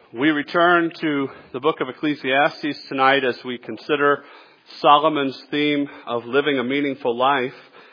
We return to the book of Ecclesiastes tonight as we consider Solomon's theme of living a meaningful life.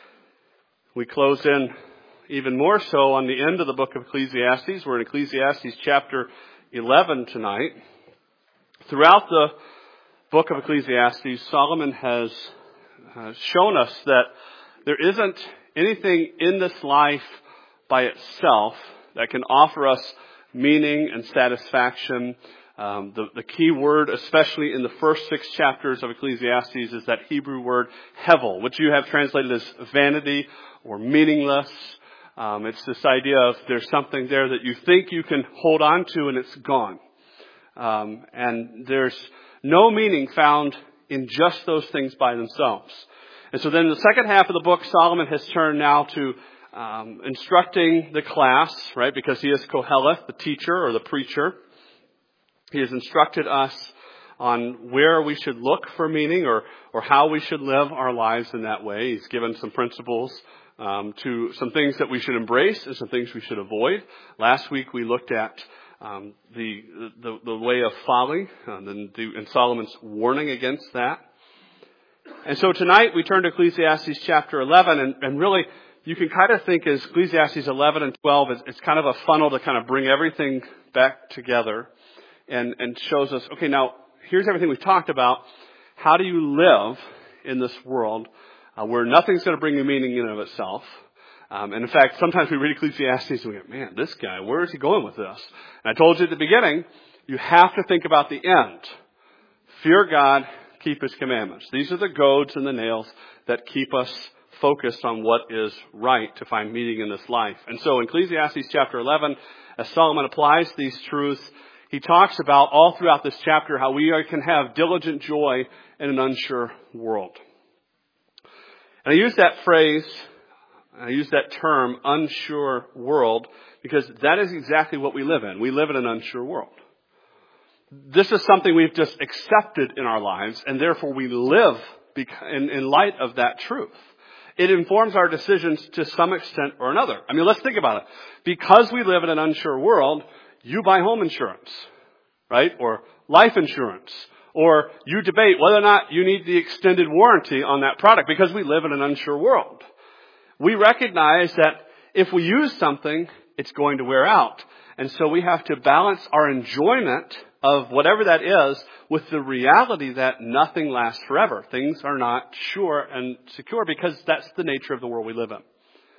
We close in even more so on the end of the book of Ecclesiastes. We're in Ecclesiastes chapter 11 tonight. Throughout the book of Ecclesiastes, Solomon has shown us that there isn't anything in this life by itself that can offer us meaning and satisfaction. The key word, especially in the first 6 chapters of Ecclesiastes, is that Hebrew word hevel, which you have translated as vanity or meaningless. It's this idea of there's something there that you think you can hold on to and it's gone. And there's no meaning found in just those things by themselves. And so then in the second half of the book, Solomon has turned now to instructing the class, right? Because he is Koheleth, the teacher or the preacher. He has instructed us on where we should look for meaning or how we should live our lives in that way. He's given some principles to some things that we should embrace and some things we should avoid. Last week we looked at the way of folly and Solomon's warning against that. And so tonight we turn to Ecclesiastes chapter 11 and really you can kind of think as Ecclesiastes 11 and 12, it's kind of a funnel to kind of bring everything back together and shows us, okay, now here's everything we've talked about. How do you live in this world where nothing's going to bring you meaning in and of itself? And in fact, sometimes we read Ecclesiastes and we go, man, this guy, where is he going with this? And I told you at the beginning, you have to think about the end. Fear God, keep His commandments. These are the goads and the nails that keep us focused on what is right to find meaning in this life. And so in Ecclesiastes chapter 11, as Solomon applies these truths, he talks about all throughout this chapter how we can have diligent joy in an unsure world. And I use that phrase, I use that term, unsure world, because that is exactly what we live in. We live in an unsure world. This is something we've just accepted in our lives, and therefore we live in light of that truth. It informs our decisions to some extent or another. I mean, let's think about it. Because we live in an unsure world, you buy home insurance, right? Or life insurance. Or you debate whether or not you need the extended warranty on that product because we live in an unsure world. We recognize that if we use something, it's going to wear out. And so we have to balance our enjoyment of whatever that is with the reality that nothing lasts forever. Things are not sure and secure because that's the nature of the world we live in.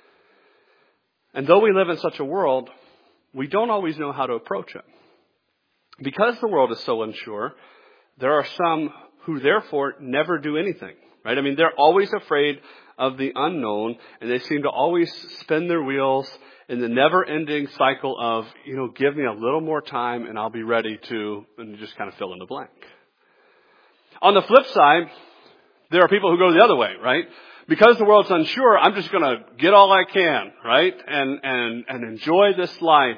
And though we live in such a world, we don't always know how to approach it. Because the world is so unsure, there are some who therefore never do anything, right? I mean, they're always afraid of the unknown, and they seem to always spin their wheels in the never-ending cycle of, give me a little more time and I'll be ready to, and you just kind of fill in the blank. On the flip side, there are people who go the other way, right? Because the world's unsure, I'm just going to get all I can, right? And enjoy this life.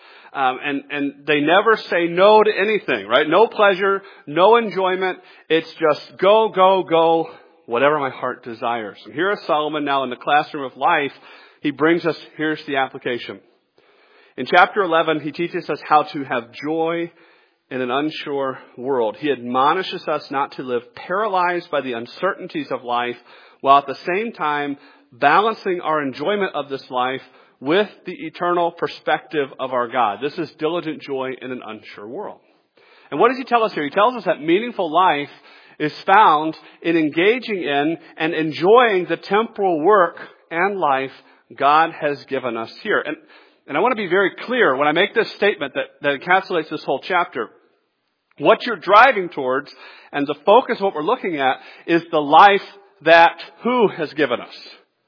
And they never say no to anything, right? No pleasure, no enjoyment. It's just go, go, go, whatever my heart desires. And here is Solomon now in the classroom of life. He brings us, here's the application. In chapter 11, he teaches us how to have joy in an unsure world. He admonishes us not to live paralyzed by the uncertainties of life, while at the same time balancing our enjoyment of this life with the eternal perspective of our God. This is diligent joy in an unsure world. And what does he tell us here? He tells us that meaningful life is found in engaging in and enjoying the temporal work and life God has given us here. And I want to be very clear when I make this statement that encapsulates this whole chapter. What you're driving towards and the focus of what we're looking at is the life that who has given us?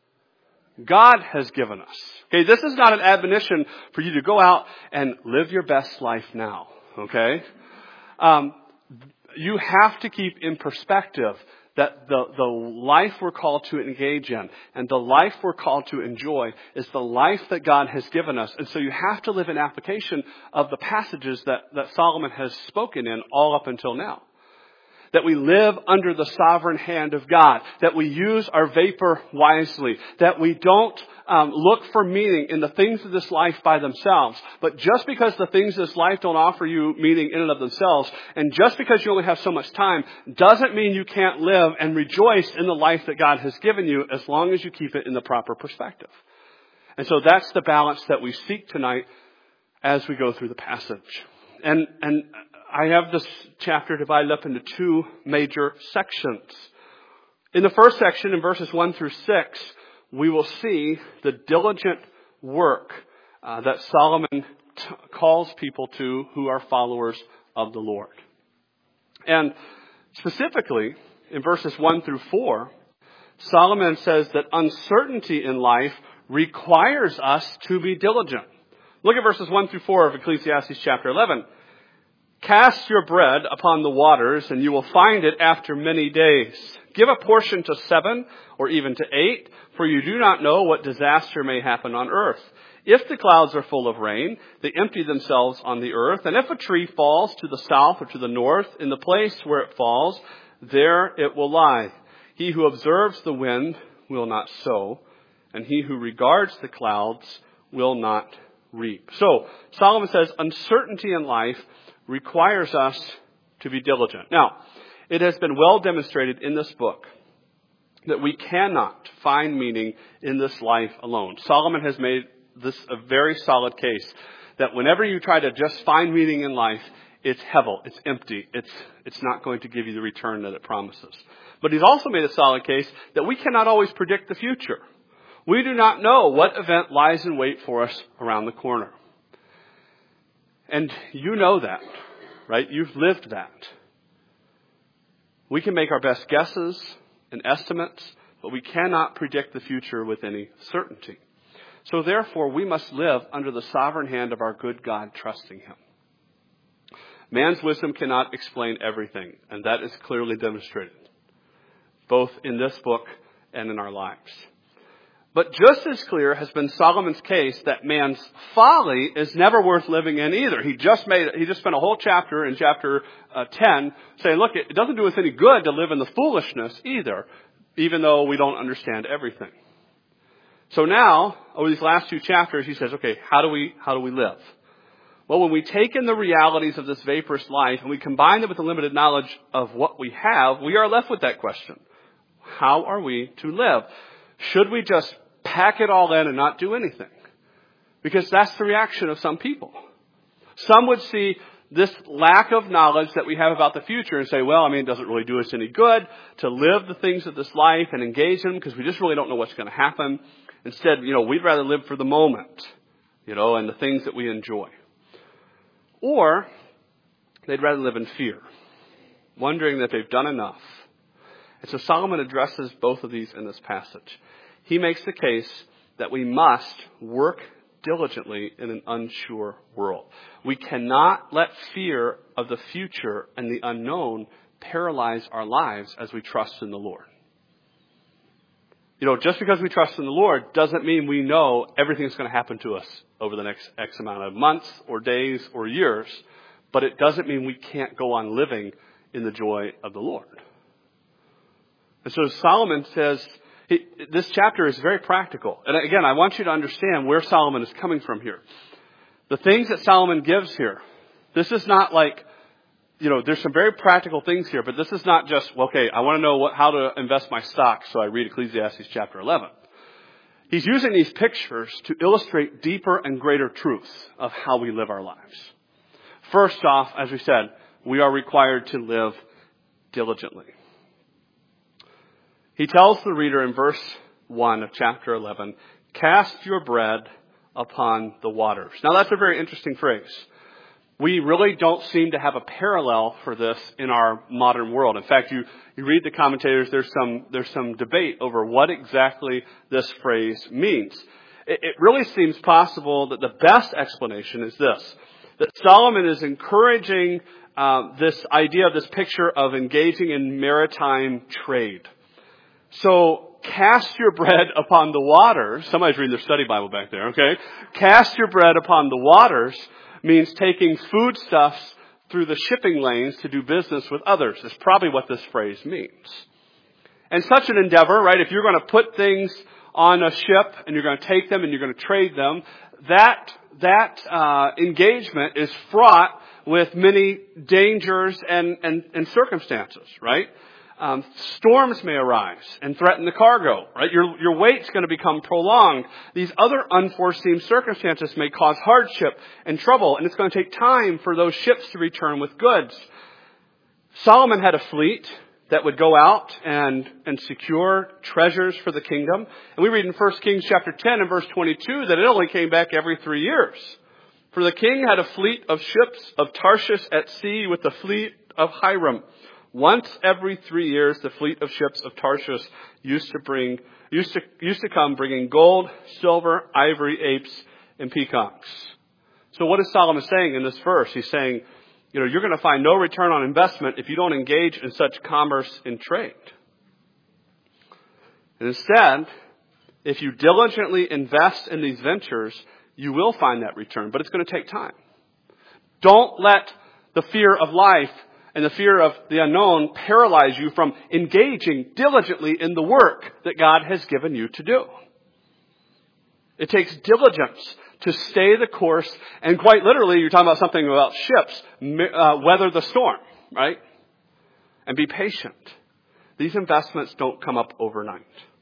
God has given us. Okay, this is not an admonition for you to go out and live your best life now. Okay? You have to keep in perspective that the life we're called to engage in and the life we're called to enjoy is the life that God has given us. And so you have to live in application of the passages that Solomon has spoken in all up until now. that we live under the sovereign hand of God, that we use our vapor wisely, that we don't look for meaning in the things of this life by themselves. But just because the things of this life don't offer you meaning in and of themselves, and just because you only have so much time, doesn't mean you can't live and rejoice in the life that God has given you as long as you keep it in the proper perspective. And so that's the balance that we seek tonight as we go through the passage. And I have this chapter divided up into two major sections. In the first section, in verses 1 through 6, we will see the diligent work that Solomon calls people to who are followers of the Lord. And specifically, in verses 1 through 4, Solomon says that uncertainty in life requires us to be diligent. Look at verses 1 through 4 of Ecclesiastes chapter 11. Cast your bread upon the waters, and you will find it after many days. Give a portion to 7 or even to 8, for you do not know what disaster may happen on earth. If the clouds are full of rain, they empty themselves on the earth. And if a tree falls to the south or to the north, in the place where it falls, there it will lie. He who observes the wind will not sow, and he who regards the clouds will not reap. So, Solomon says uncertainty in life requires us to be diligent. Now, it has been well demonstrated in this book that we cannot find meaning in this life alone. Solomon has made this a very solid case that whenever you try to just find meaning in life, it's hevel, it's empty, it's not going to give you the return that it promises. But he's also made a solid case that we cannot always predict the future. We do not know what event lies in wait for us around the corner. And you know that, right? You've lived that. We can make our best guesses and estimates, but we cannot predict the future with any certainty. So therefore, we must live under the sovereign hand of our good God, trusting Him. Man's wisdom cannot explain everything, and that is clearly demonstrated, both in this book and in our lives. But just as clear has been Solomon's case that man's folly is never worth living in either. He just spent a whole chapter in chapter 10 saying, look, it doesn't do us any good to live in the foolishness either, even though we don't understand everything. So now, over these last two chapters, he says, okay, how do we live? Well, when we take in the realities of this vaporous life and we combine them with the limited knowledge of what we have, we are left with that question. How are we to live? Should we just pack it all in and not do anything? Because that's the reaction of some people. Some would see this lack of knowledge that we have about the future and say, well, it doesn't really do us any good to live the things of this life and engage in them because we just really don't know what's going to happen. Instead, we'd rather live for the moment, and the things that we enjoy. Or they'd rather live in fear, wondering that they've done enough. And so Solomon addresses both of these in this passage. He makes the case that we must work diligently in an unsure world. We cannot let fear of the future and the unknown paralyze our lives as we trust in the Lord. Just because we trust in the Lord doesn't mean we know everything's going to happen to us over the next X amount of months or days or years, but it doesn't mean we can't go on living in the joy of the Lord. And so Solomon says, this chapter is very practical. And again, I want you to understand where Solomon is coming from here. The things that Solomon gives here, this is not like, there's some very practical things here, but this is not just, I want to know how to invest my stock, so I read Ecclesiastes chapter 11. He's using these pictures to illustrate deeper and greater truths of how we live our lives. First off, as we said, we are required to live diligently. He tells the reader in verse 1 of chapter 11, cast your bread upon the waters. Now that's a very interesting phrase. We really don't seem to have a parallel for this in our modern world. In fact, you read the commentators, there's some debate over what exactly this phrase means. It really seems possible that the best explanation is this, that Solomon is encouraging this idea of this picture of engaging in maritime trade. So cast your bread upon the waters. Somebody's reading their study Bible back there, okay? Cast your bread upon the waters means taking foodstuffs through the shipping lanes to do business with others, is probably what this phrase means. And such an endeavor, right, if you're going to put things on a ship and you're going to take them and you're going to trade them, that engagement is fraught with many dangers and circumstances, right? Storms may arise and threaten the cargo, right? Your wait's going to become prolonged. These other unforeseen circumstances may cause hardship and trouble, and it's going to take time for those ships to return with goods. Solomon had a fleet that would go out and secure treasures for the kingdom. And we read in 1 Kings chapter 10 and verse 22 that it only came back every 3 years. For the king had a fleet of ships of Tarshish at sea with the fleet of Hiram. Once every 3 years, the fleet of ships of Tarshish used to come bringing gold, silver, ivory, apes, and peacocks. So what is Solomon saying in this verse? He's saying, you're going to find no return on investment if you don't engage in such commerce and trade. And instead, if you diligently invest in these ventures, you will find that return, but it's going to take time. Don't let the fear of life and the fear of the unknown paralyze you from engaging diligently in the work that God has given you to do. It takes diligence to stay the course, and quite literally, you're talking about something about ships, weather the storm, right? And be patient. These investments don't come up overnight.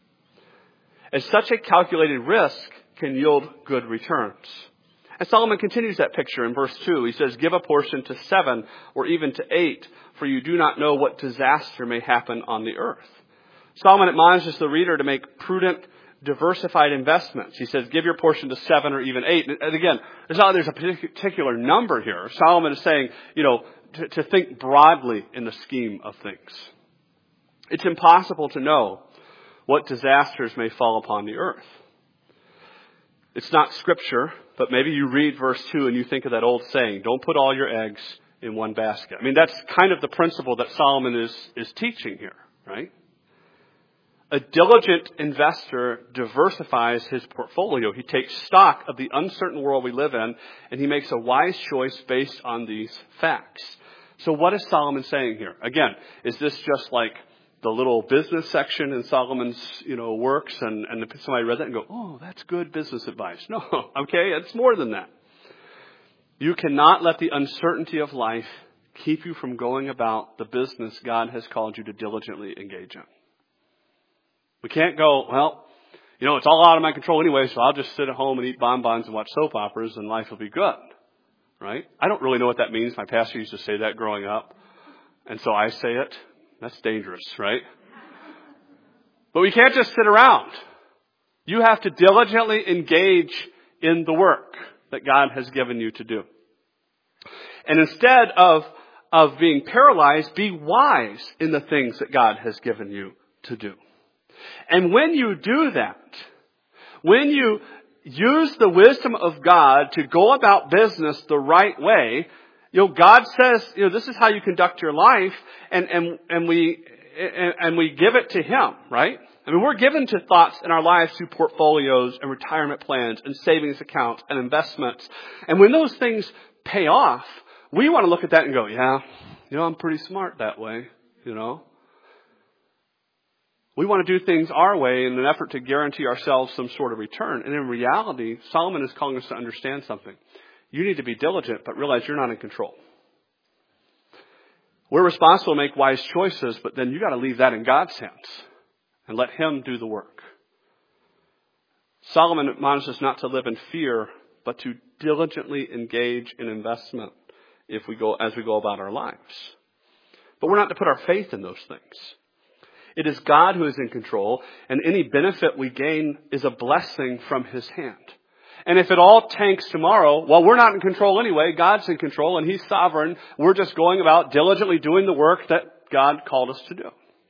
And such a calculated risk can yield good returns. And Solomon continues that picture in verse 2. He says, give a portion to 7 or even to 8, for you do not know what disaster may happen on the earth. Solomon admonishes the reader to make prudent, diversified investments. He says, give your portion to 7 or even 8. And again, there's a particular number here. Solomon is saying, to think broadly in the scheme of things. It's impossible to know what disasters may fall upon the earth. It's not scripture, but maybe you read verse 2 and you think of that old saying, don't put all your eggs in one basket. I mean, that's kind of the principle that Solomon is teaching here, right? A diligent investor diversifies his portfolio. He takes stock of the uncertain world we live in, and he makes a wise choice based on these facts. So what is Solomon saying here? Again, is this just like the little business section in Solomon's, works, and somebody read that and go, oh, that's good business advice? No, okay, it's more than that. You cannot let the uncertainty of life keep you from going about the business God has called you to diligently engage in. We can't go, well, it's all out of my control anyway, so I'll just sit at home and eat bonbons and watch soap operas and life will be good, right? I don't really know what that means. My pastor used to say that growing up, and so I say it. That's dangerous, right? But we can't just sit around. You have to diligently engage in the work that God has given you to do. And instead of being paralyzed, be wise in the things that God has given you to do. And when you do that, when you use the wisdom of God to go about business the right way, God says, this is how you conduct your life, and we give it to Him, right? I mean, we're given to thoughts in our lives through portfolios and retirement plans and savings accounts and investments. And when those things pay off, we want to look at that and go, yeah, I'm pretty smart that way, We want to do things our way in an effort to guarantee ourselves some sort of return. And in reality, Solomon is calling us to understand something. You need to be diligent, but realize you're not in control. We're responsible to make wise choices, but then you got to leave that in God's hands and let Him do the work. Solomon admonishes us not to live in fear, but to diligently engage in investment as we go about our lives. But we're not to put our faith in those things. It is God who is in control, and any benefit we gain is a blessing from His hand. And if it all tanks tomorrow, well, we're not in control anyway. God's in control and He's sovereign. We're just going about diligently doing the work that God called us to do.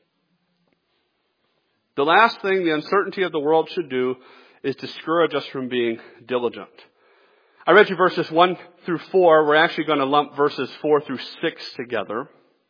The last thing the uncertainty of the world should do is discourage us from being diligent. I read you verses 1 through 4. We're actually going to lump verses 4 through 6 together.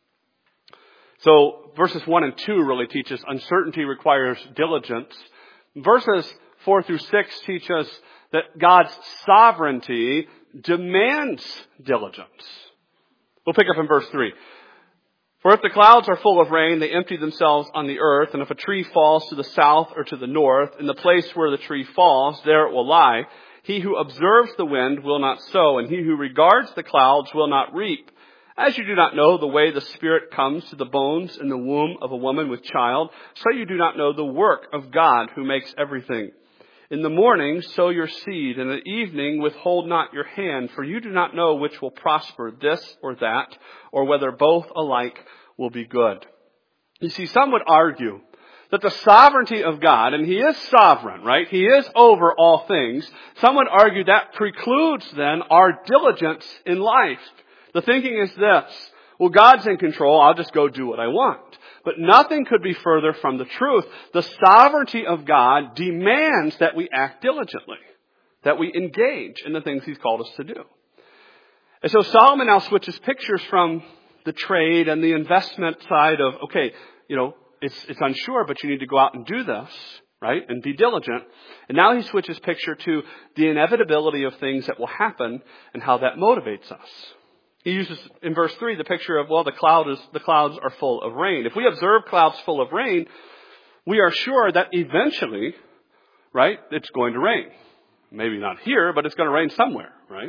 So verses 1 and 2 really teach us uncertainty requires diligence. Verses 4 through 6 teach us that God's sovereignty demands diligence. We'll pick up in verse 3. For if the clouds are full of rain, they empty themselves on the earth, and if a tree falls to the south or to the north, in the place where the tree falls, there it will lie. He who observes the wind will not sow, and he who regards the clouds will not reap. As you do not know the way the Spirit comes to the bones in the womb of a woman with child, so you do not know the work of God who makes everything. In the morning sow your seed, and in the evening withhold not your hand, for you do not know which will prosper, this or that, or whether both alike will be good. You see, some would argue that the sovereignty of God, and He is sovereign, right? He is over all things. Some would argue that precludes then our diligence in life. The thinking is this: well, God's in control, I'll just go do what I want. But nothing could be further from the truth. The sovereignty of God demands that we act diligently, that we engage in the things He's called us to do. And so Solomon now switches pictures from the trade and the investment side of, okay, it's unsure, but you need to go out and do this, right? And be diligent. And now he switches picture to the inevitability of things that will happen and how that motivates us. He uses, in verse 3, the picture of, the clouds are full of rain. If we observe clouds full of rain, we are sure that eventually, right, it's going to rain. Maybe not here, but it's going to rain somewhere, right?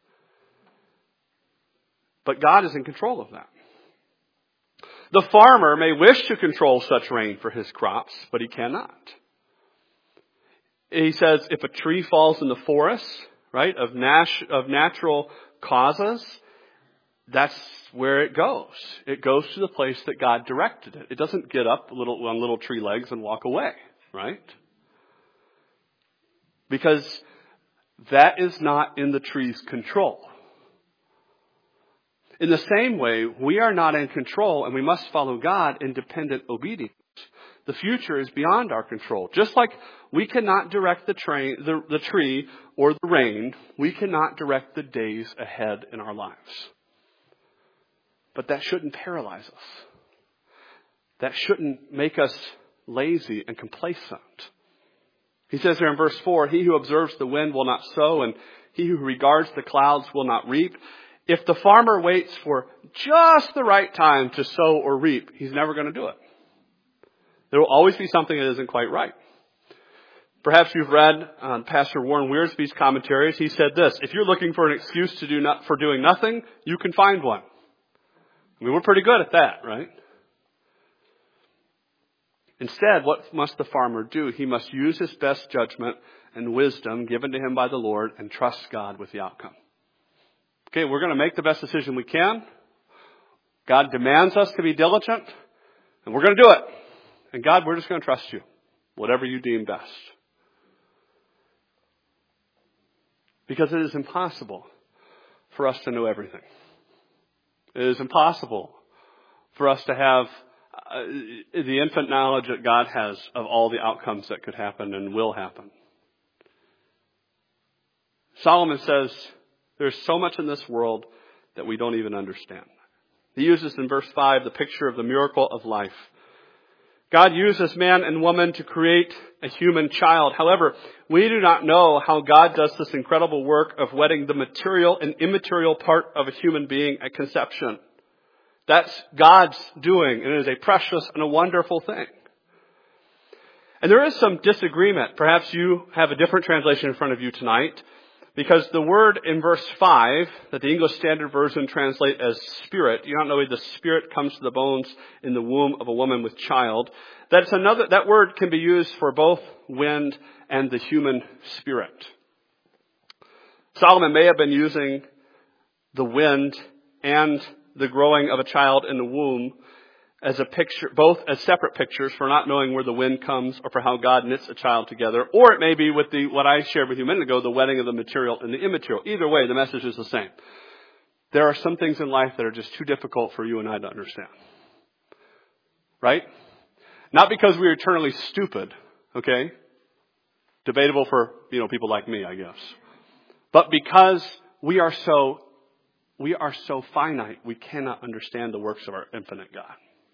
But God is in control of that. The farmer may wish to control such rain for his crops, but he cannot. He says if a tree falls in the forest, right, of natural causes, that's where it goes. It goes to the place that God directed it. It doesn't get up on little tree legs and walk away, right? Because that is not in the tree's control. In the same way, we are not in control, and we must follow God in dependent obedience. The future is beyond our control. Just like we cannot direct the tree or the rain, we cannot direct the days ahead in our lives. But that shouldn't paralyze us. That shouldn't make us lazy and complacent. He says there in verse 4, he who observes the wind will not sow, and he who regards the clouds will not reap. If the farmer waits for just the right time to sow or reap, he's never going to do it. There will always be something that isn't quite right. Perhaps you've read Pastor Warren Wiersbe's commentaries. He said this: if you're looking for an excuse for doing nothing, you can find one. I mean, we're pretty good at that, right? Instead, what must the farmer do? He must use his best judgment and wisdom given to him by the Lord and trust God with the outcome. Okay, we're going to make the best decision we can. God demands us to be diligent, and we're going to do it. And God, we're just going to trust you, whatever you deem best. Because it is impossible for us to know everything. It is impossible for us to have the infinite knowledge that God has of all the outcomes that could happen and will happen. Solomon says there's so much in this world that we don't even understand. He uses in verse 5 the picture of the miracle of life. God uses man and woman to create a human child. However, we do not know how God does this incredible work of wedding the material and immaterial part of a human being at conception. That's God's doing, and it is a precious and a wonderful thing. And there is some disagreement. Perhaps you have a different translation in front of you tonight, because the word in verse 5 that the English Standard Version translates as spirit, you don't know the spirit comes to the bones in the womb of a woman with child. That word can be used for both wind and the human spirit. Solomon may have been using the wind and the growing of a child in the womb as a picture, both as separate pictures for not knowing where the wind comes or for how God knits a child together. Or it may be with what I shared with you a minute ago, the wedding of the material and the immaterial. Either way, the message is the same. There are some things in life that are just too difficult for you and I to understand. Right? Not because we are eternally stupid, okay? Debatable for, people like me, I guess. But because we are so finite, we cannot understand the works of our infinite God.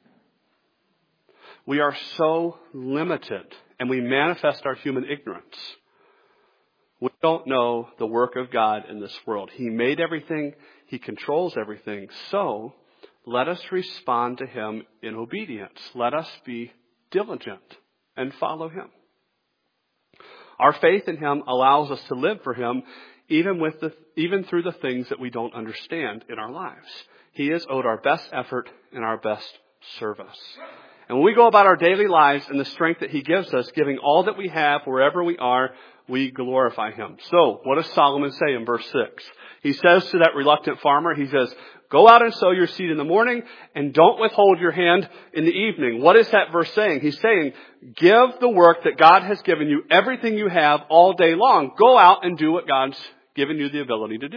We are so limited, and we manifest our human ignorance We don't know the work of God in this world. He made everything. He controls everything. So let us respond to Him in obedience. Let us be diligent and follow Him. Our faith in Him allows us to live for Him even through the things that we don't understand in our lives. He is owed our best effort and our best service. And when we go about our daily lives in the strength that He gives us, giving all that we have wherever we are, we glorify Him. So, what does Solomon say in verse 6? He says to that reluctant farmer, he says, go out and sow your seed in the morning and don't withhold your hand in the evening. What is that verse saying? He's saying, give the work that God has given you, everything you have all day long. Go out and do what God's given you the ability to do.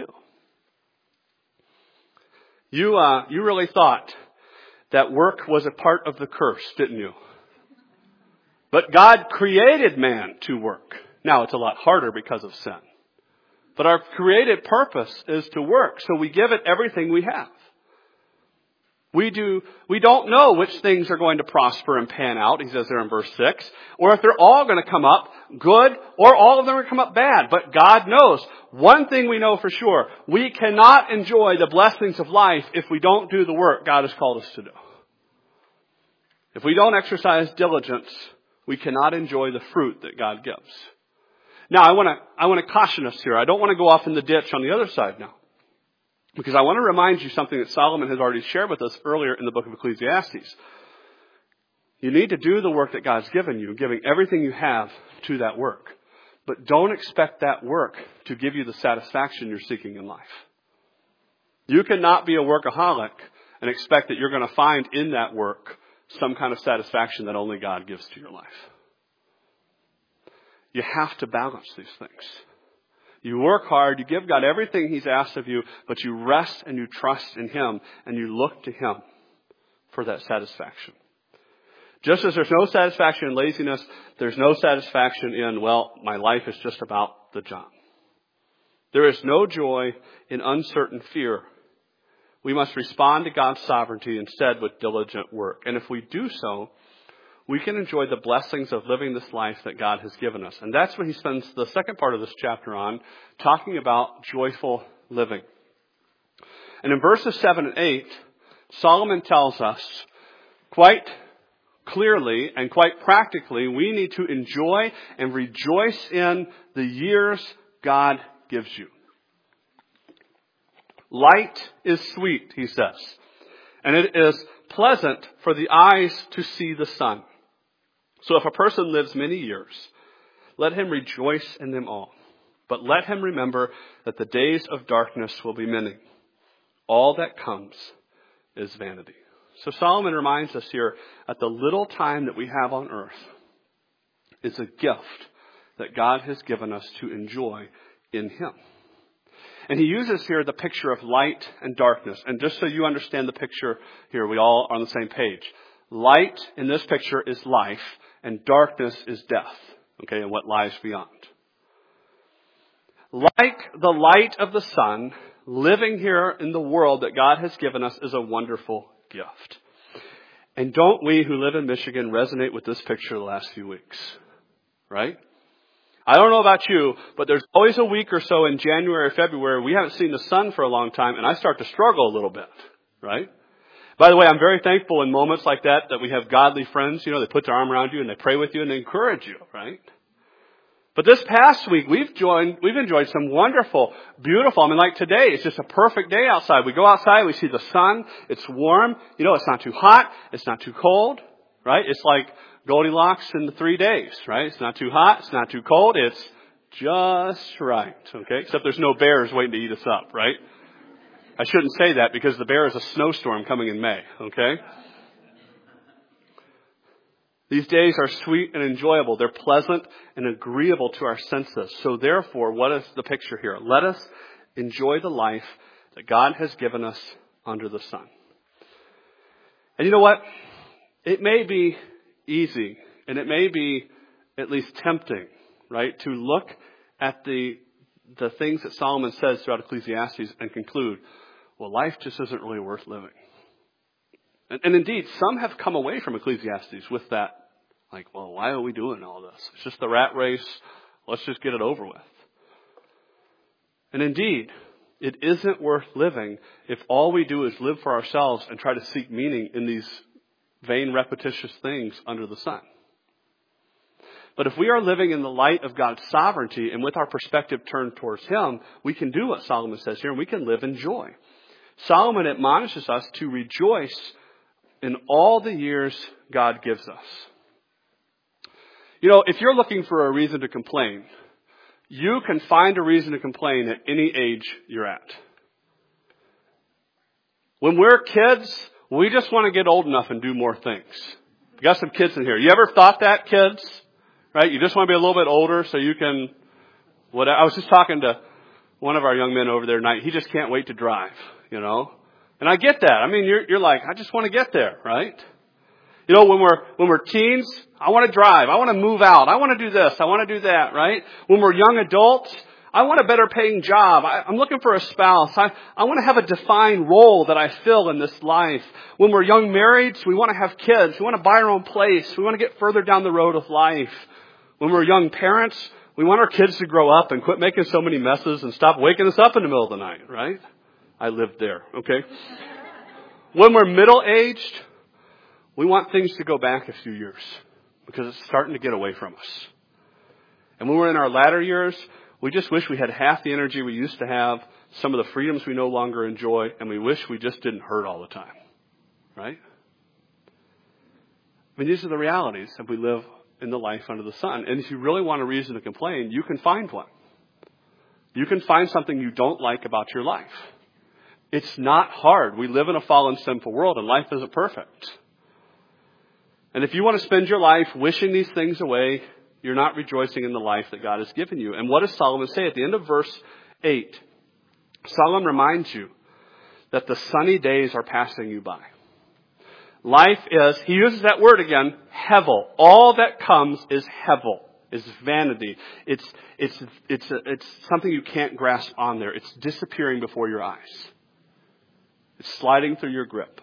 You really thought that work was a part of the curse, didn't you? But God created man to work. Now, it's a lot harder because of sin. But our created purpose is to work, so we give it everything we have. We don't know which things are going to prosper and pan out, he says there in verse 6, or if they're all going to come up good, or all of them are going to come up bad. But God knows. One thing we know for sure, we cannot enjoy the blessings of life if we don't do the work God has called us to do. If we don't exercise diligence, we cannot enjoy the fruit that God gives. Now, I want to caution us here. I don't want to go off in the ditch on the other side now. Because I want to remind you something that Solomon has already shared with us earlier in the book of Ecclesiastes. You need to do the work that God's given you, giving everything you have to that work. But don't expect that work to give you the satisfaction you're seeking in life. You cannot be a workaholic and expect that you're going to find in that work some kind of satisfaction that only God gives to your life. You have to balance these things. You work hard, you give God everything He's asked of you, but you rest and you trust in Him and you look to Him for that satisfaction. Just as there's no satisfaction in laziness, there's no satisfaction in, well, my life is just about the job. There is no joy in uncertain fear. We must respond to God's sovereignty instead with diligent work. And if we do so, we can enjoy the blessings of living this life that God has given us. And that's what he spends the second part of this chapter on, talking about joyful living. And in verses 7 and 8, Solomon tells us quite clearly and quite practically, we need to enjoy and rejoice in the years God gives you. Light is sweet, he says, and it is pleasant for the eyes to see the sun. So if a person lives many years, let him rejoice in them all. But let him remember that the days of darkness will be many. All that comes is vanity. So Solomon reminds us here that the little time that we have on earth is a gift that God has given us to enjoy in Him. And he uses here the picture of light and darkness. And just so you understand the picture here, we all are on the same page. Light in this picture is life, and darkness is death. Okay, and what lies beyond. Like the light of the sun, living here in the world that God has given us is a wonderful gift. And don't we who live in Michigan resonate with this picture the last few weeks? Right? I don't know about you, but there's always a week or so in January or February we haven't seen the sun for a long time, and I start to struggle a little bit, right? By the way, I'm very thankful in moments like that we have godly friends, they put their arm around you and they pray with you and they encourage you, right? But this past week, we've enjoyed some wonderful, beautiful, like today, it's just a perfect day outside. We go outside, we see the sun, it's warm, it's not too hot, it's not too cold, right? It's like Goldilocks in the 3 days, right? It's not too hot, it's not too cold, it's just right, okay? Except there's no bears waiting to eat us up, right? I shouldn't say that because there is a snowstorm coming in May, okay? These days are sweet and enjoyable. They're pleasant and agreeable to our senses. So therefore, what is the picture here? Let us enjoy the life that God has given us under the sun. And you know what? It may be easy, and it may be at least tempting, right, to look at the things that Solomon says throughout Ecclesiastes and conclude, well, life just isn't really worth living. And indeed, some have come away from Ecclesiastes with that, like, well, why are we doing all this? It's just the rat race. Let's just get it over with. And indeed, it isn't worth living if all we do is live for ourselves and try to seek meaning in these vain, repetitious things under the sun. But if we are living in the light of God's sovereignty and with our perspective turned towards Him, we can do what Solomon says here, and we can live in joy. Solomon admonishes us to rejoice in all the years God gives us. You know, if you're looking for a reason to complain, you can find a reason to complain at any age you're at. When we're kids, we just want to get old enough and do more things. We got some kids in here. You ever thought that, kids? Right? You just want to be a little bit older so you can... I was just talking to one of our young men over there tonight. He just can't wait to drive, you know. And I get that. I mean, you're like, I just want to get there, right? You know, when we're teens, I want to drive. I want to move out. I want to do this. I want to do that, right? When we're young adults, I want a better paying job. I'm looking for a spouse. I want to have a defined role that I fill in this life. When we're young marrieds, we want to have kids. We want to buy our own place. We want to get further down the road of life. When we're young parents, we want our kids to grow up and quit making so many messes and stop waking us up in the middle of the night, right? I lived there, okay? When we're middle-aged, we want things to go back a few years because it's starting to get away from us. And when we're in our latter years, we just wish we had half the energy we used to have, some of the freedoms we no longer enjoy, and we wish we just didn't hurt all the time. Right? I mean, these are the realities that we live in the life under the sun. And if you really want a reason to complain, you can find one. You can find something you don't like about your life. It's not hard. We live in a fallen, sinful world, and life isn't perfect. And if you want to spend your life wishing these things away, you're not rejoicing in the life that God has given you. And what does Solomon say at the end of verse 8? Solomon reminds you that the sunny days are passing you by. Life is, he uses that word again, hevel. All that comes is hevel, is vanity. It's something you can't grasp on there. It's disappearing before your eyes. It's sliding through your grip.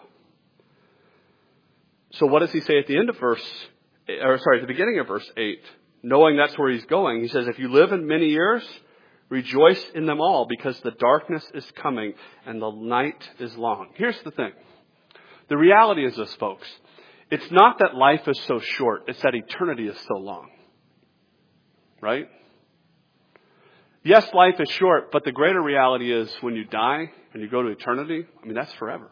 So what does he say at the end of at the beginning of verse 8? Knowing that's where he's going, he says, if you live in many years, rejoice in them all, because the darkness is coming and the night is long. Here's the thing. The reality is this, folks. It's not that life is so short. It's that eternity is so long. Right? Yes, life is short, but the greater reality is when you die and you go to eternity, I mean, that's forever.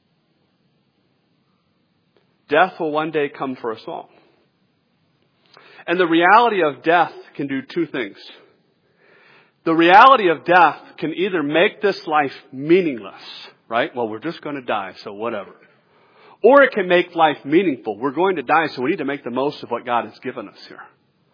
Death will one day come for us all. And the reality of death can do two things. The reality of death can either make this life meaningless, right? Well, we're just going to die, so whatever. Or it can make life meaningful. We're going to die, so we need to make the most of what God has given us here.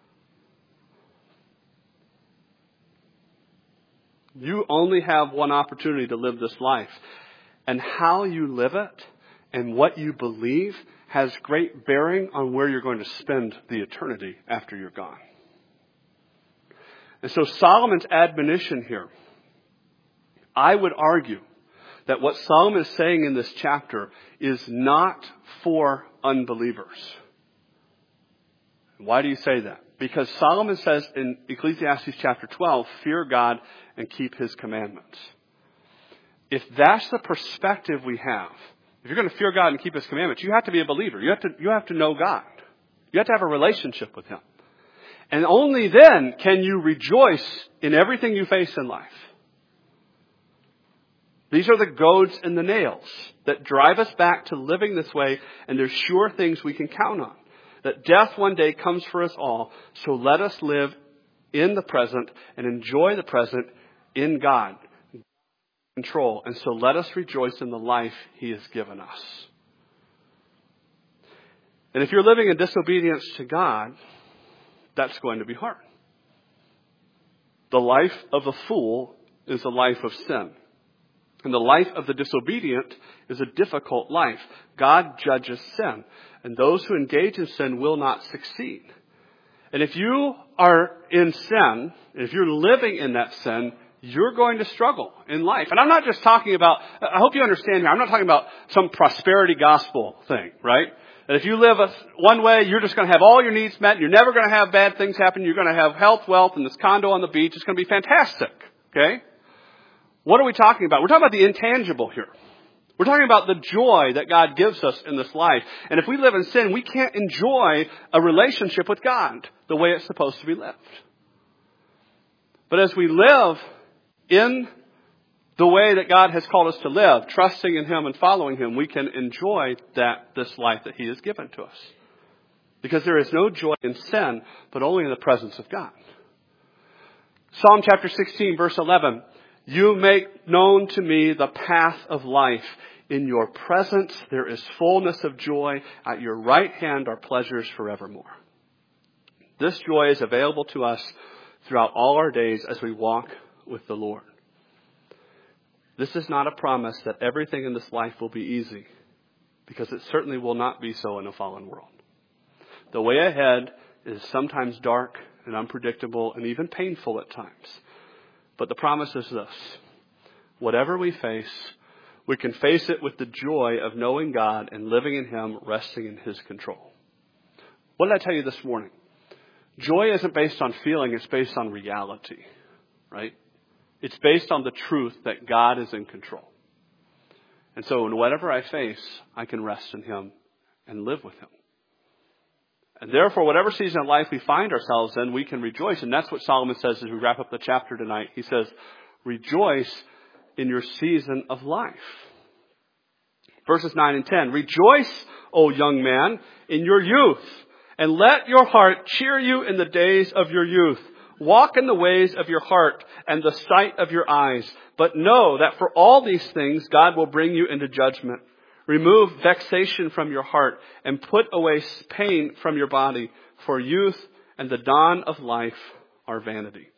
You only have one opportunity to live this life. And how you live it and what you believe has great bearing on where you're going to spend the eternity after you're gone. And so Solomon's admonition here, I would argue that what Solomon is saying in this chapter is not for unbelievers. Why do you say that? Because Solomon says in Ecclesiastes chapter 12, fear God and keep His commandments. If that's the perspective we have, if you're going to fear God and keep His commandments, you have to be a believer. You have to know God. You have to have a relationship with Him. And only then can you rejoice in everything you face in life. These are the goads and the nails that drive us back to living this way, and they're sure things we can count on. That death one day comes for us all, so let us live in the present and enjoy the present in God. Control. And so let us rejoice in the life He has given us. And if you're living in disobedience to God, that's going to be hard. The life of a fool is a life of sin. And the life of the disobedient is a difficult life. God judges sin. And those who engage in sin will not succeed. And if you are in sin, if you're living in that sin, you're going to struggle in life. And I'm not just talking about, I hope you understand here, I'm not talking about some prosperity gospel thing, right? That if you live one way, you're just going to have all your needs met. You're never going to have bad things happen. You're going to have health, wealth, and this condo on the beach. It's going to be fantastic, okay? What are we talking about? We're talking about the intangible here. We're talking about the joy that God gives us in this life. And if we live in sin, we can't enjoy a relationship with God the way it's supposed to be lived. But as we live in the way that God has called us to live, trusting in Him and following Him, we can enjoy this life that He has given to us. Because there is no joy in sin, but only in the presence of God. Psalm chapter 16, verse 11. You make known to me the path of life. In your presence there is fullness of joy. At your right hand are pleasures forevermore. This joy is available to us throughout all our days as we walk with the Lord. This is not a promise that everything in this life will be easy, because it certainly will not be so in a fallen world. The way ahead is sometimes dark and unpredictable and even painful at times. But the promise is this: whatever we face, we can face it with the joy of knowing God and living in Him, resting in His control. What did I tell you this morning? Joy isn't based on feeling, it's based on reality, right? It's based on the truth that God is in control. And so in whatever I face, I can rest in Him and live with Him. And therefore, whatever season of life we find ourselves in, we can rejoice. And that's what Solomon says as we wrap up the chapter tonight. He says, rejoice in your season of life. Verses 9 and 10. Rejoice, O young man, in your youth, and let your heart cheer you in the days of your youth. Walk in the ways of your heart and the sight of your eyes. But know that for all these things, God will bring you into judgment. Remove vexation from your heart and put away pain from your body. For youth and the dawn of life are vanity.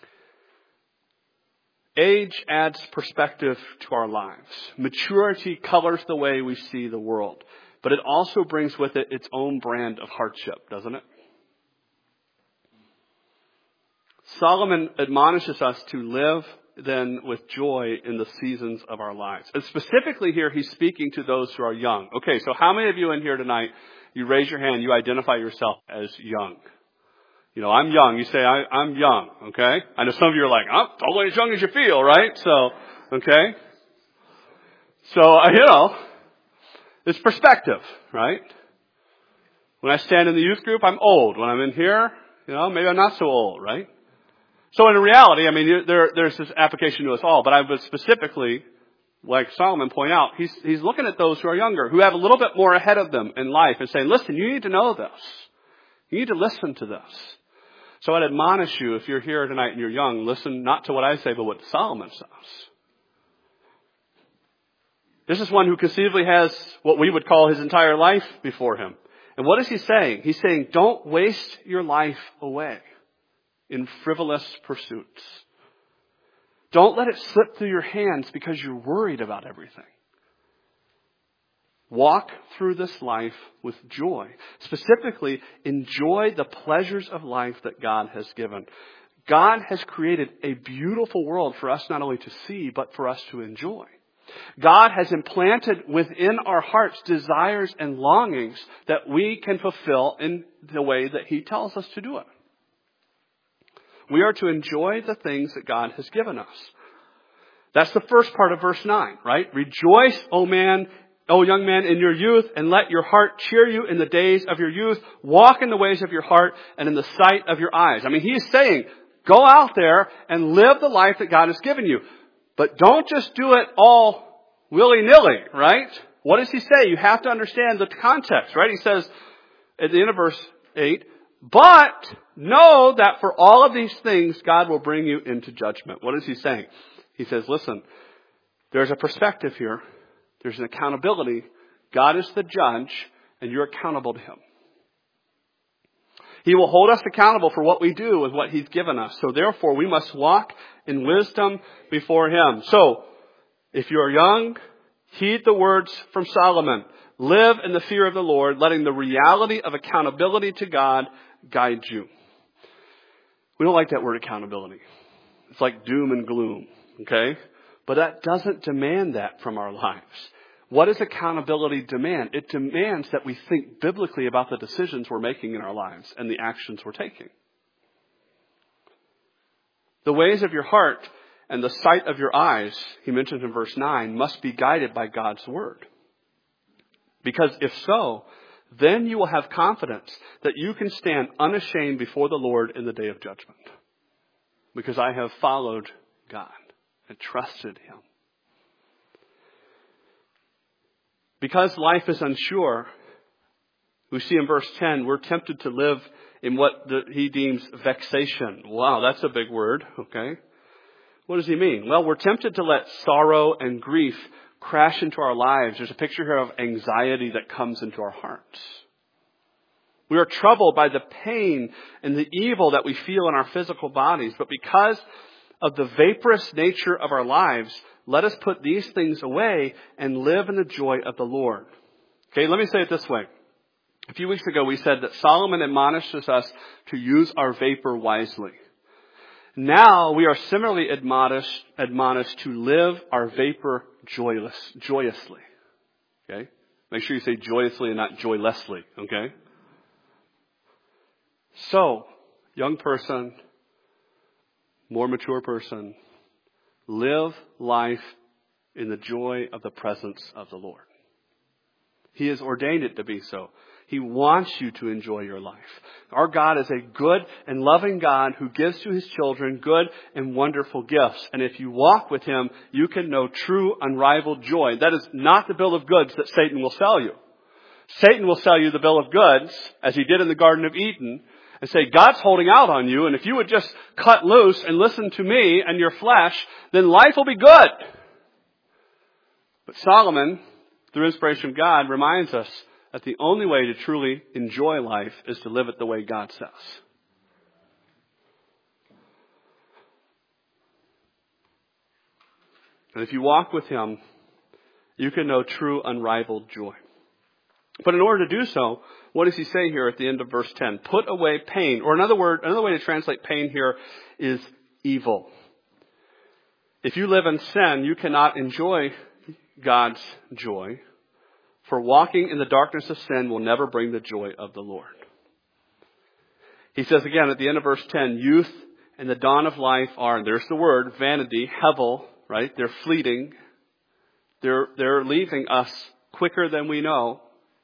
Age adds perspective to our lives. Maturity colors the way we see the world. But it also brings with it its own brand of hardship, doesn't it? Solomon admonishes us to live then with joy in the seasons of our lives. And specifically here, he's speaking to those who are young. Okay, so how many of you in here tonight, you raise your hand, you identify yourself as young? You know, I'm young. You say, I'm young, okay? I know some of you are like, I'm totally as young as you feel, right? So, okay. So, it's perspective, right? When I stand in the youth group, I'm old. When I'm in here, maybe I'm not so old, right? So in reality, there's this application to us all, but I would specifically, like Solomon point out, he's looking at those who are younger, who have a little bit more ahead of them in life and saying, listen, you need to know this. You need to listen to this. So I'd admonish you, if you're here tonight and you're young, listen not to what I say, but what Solomon says. This is one who conceivably has what we would call his entire life before him. And what is he saying? He's saying, don't waste your life away in frivolous pursuits. Don't let it slip through your hands because you're worried about everything. Walk through this life with joy. Specifically, enjoy the pleasures of life that God has given. God has created a beautiful world for us not only to see, but for us to enjoy. God has implanted within our hearts desires and longings that we can fulfill in the way that He tells us to do it. We are to enjoy the things that God has given us. That's the first part of verse 9, right? Rejoice, O young man, in your youth, and let your heart cheer you in the days of your youth. Walk in the ways of your heart and in the sight of your eyes. He is saying, go out there and live the life that God has given you. But don't just do it all willy-nilly, right? What does he say? You have to understand the context, right? He says at the end of verse 8, but know that for all of these things, God will bring you into judgment. What is he saying? He says, listen, there's a perspective here. There's an accountability. God is the judge, and you're accountable to Him. He will hold us accountable for what we do with what He's given us. So therefore, we must walk in wisdom before Him. So, if you're young, heed the words from Solomon. Live in the fear of the Lord, letting the reality of accountability to God guide you. We don't like that word accountability. It's like doom and gloom, okay? But that doesn't demand that from our lives. What does accountability demand? It demands that we think biblically about the decisions we're making in our lives and the actions we're taking. The ways of your heart and the sight of your eyes, he mentions in verse 9, must be guided by God's word. Because if so, then you will have confidence that you can stand unashamed before the Lord in the day of judgment. Because I have followed God and trusted him. Because life is unsure, we see in verse 10, we're tempted to live in what he deems vexation. Wow, that's a big word, okay? What does he mean? Well, we're tempted to let sorrow and grief crash into our lives. There's a picture here of anxiety that comes into our hearts. We are troubled by the pain and the evil that we feel in our physical bodies. But because of the vaporous nature of our lives, let us put these things away and live in the joy of the Lord. Okay, let me say it this way. A few weeks ago we said that Solomon admonishes us to use our vapor wisely. Now we are similarly admonished to live our vapor joyously. Okay? Make sure you say joyously and not joylessly. Okay? So, young person, more mature person, live life in the joy of the presence of the Lord. He has ordained it to be so. He wants you to enjoy your life. Our God is a good and loving God who gives to his children good and wonderful gifts. And if you walk with him, you can know true, unrivaled joy. That is not the bill of goods that Satan will sell you. Satan will sell you the bill of goods, as he did in the Garden of Eden, and say, God's holding out on you, and if you would just cut loose and listen to me and your flesh, then life will be good. But Solomon, through inspiration of God, reminds us that the only way to truly enjoy life is to live it the way God says. And if you walk with him, you can know true, unrivaled joy. But in order to do so, what does he say here at the end of verse 10? Put away pain. Or another way to translate pain here is evil. If you live in sin, you cannot enjoy God's joy. For walking in the darkness of sin will never bring the joy of the Lord. He says again at the end of verse 10, youth and the dawn of life are, and there's the word, vanity, hevel, right? They're fleeting. They're leaving us quicker than we know.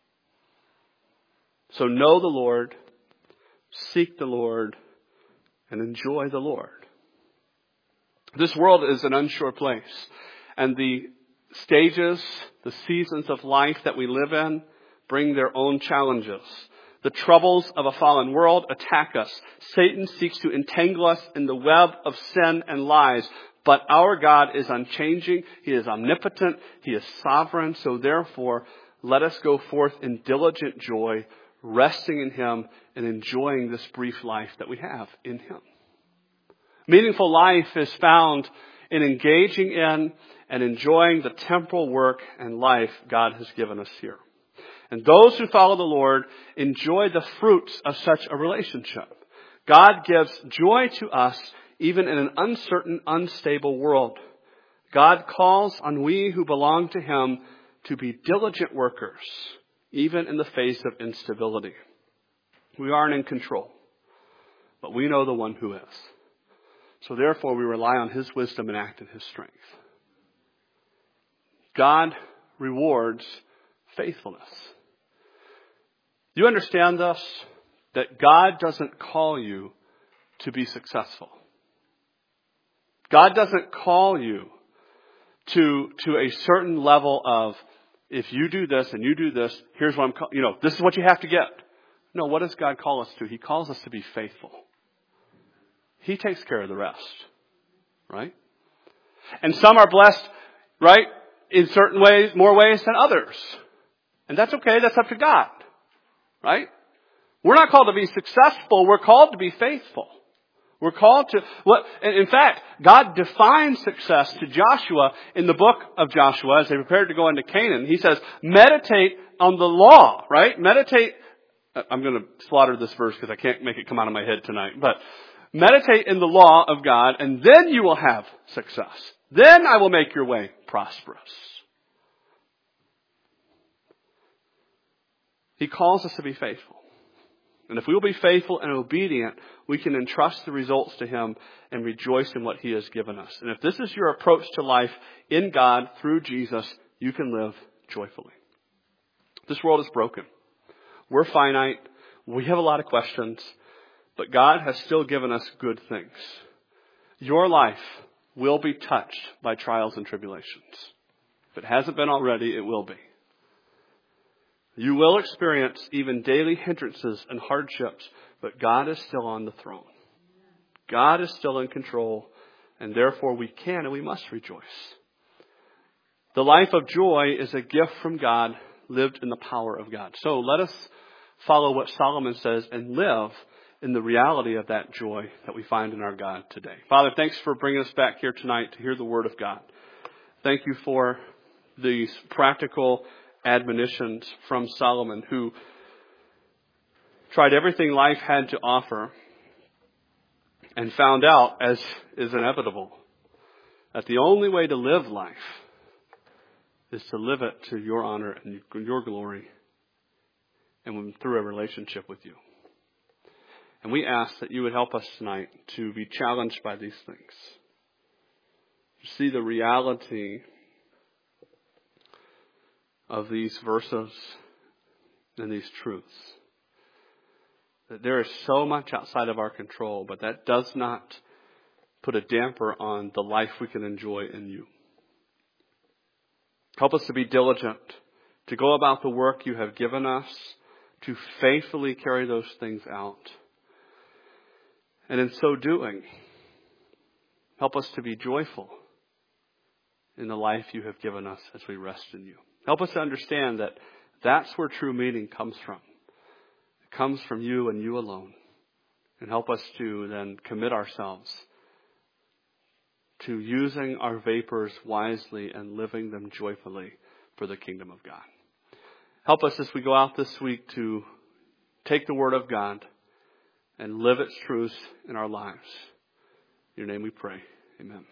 So know the Lord, seek the Lord, and enjoy the Lord. This world is an unsure place, and the stages, the seasons of life that we live in bring their own challenges. The troubles of a fallen world attack us. Satan seeks to entangle us in the web of sin and lies. But our God is unchanging. He is omnipotent. He is sovereign. So therefore, let us go forth in diligent joy, resting in him and enjoying this brief life that we have in him. Meaningful life is found in engaging in and enjoying the temporal work and life God has given us here. And those who follow the Lord enjoy the fruits of such a relationship. God gives joy to us even in an uncertain, unstable world. God calls on we who belong to him to be diligent workers, even in the face of instability. We aren't in control, but we know the one who is. So therefore, we rely on his wisdom and act in his strength. God rewards faithfulness. You understand this? That God doesn't call you to be successful. God doesn't call you to a certain level of, if you do this and you do this, here's what this is what you have to get. No, what does God call us to? He calls us to be faithful. He takes care of the rest. Right? And some are blessed, right, in certain ways, more ways than others. And that's okay. That's up to God. Right? We're not called to be successful. We're called to be faithful. We're called to, in fact, God defines success to Joshua in the book of Joshua as they prepared to go into Canaan. He says, meditate on the law, right? Meditate. I'm going to slaughter this verse because I can't make it come out of my head tonight. But meditate in the law of God, and then you will have success. Then I will make your way prosperous. He calls us to be faithful. And if we will be faithful and obedient, we can entrust the results to Him and rejoice in what He has given us. And if this is your approach to life in God through Jesus, you can live joyfully. This world is broken. We're finite. We have a lot of questions. But God has still given us good things. Your life will be touched by trials and tribulations. If it hasn't been already, it will be. You will experience even daily hindrances and hardships, but God is still on the throne. God is still in control, and therefore we can and we must rejoice. The life of joy is a gift from God, lived in the power of God. So let us follow what Solomon says and live in the reality of that joy that we find in our God today. Father, thanks for bringing us back here tonight to hear the Word of God. Thank you for these practical admonitions from Solomon, who tried everything life had to offer and found out, as is inevitable, that the only way to live life is to live it to your honor and your glory and through a relationship with you. And we ask that you would help us tonight to be challenged by these things, to see the reality of these verses and these truths. That there is so much outside of our control, but that does not put a damper on the life we can enjoy in you. Help us to be diligent, to go about the work you have given us, to faithfully carry those things out. And in so doing, help us to be joyful in the life you have given us as we rest in you. Help us to understand that that's where true meaning comes from. It comes from you and you alone. And help us to then commit ourselves to using our vapors wisely and living them joyfully for the kingdom of God. Help us as we go out this week to take the Word of God and live its truths in our lives. In your name we pray. Amen.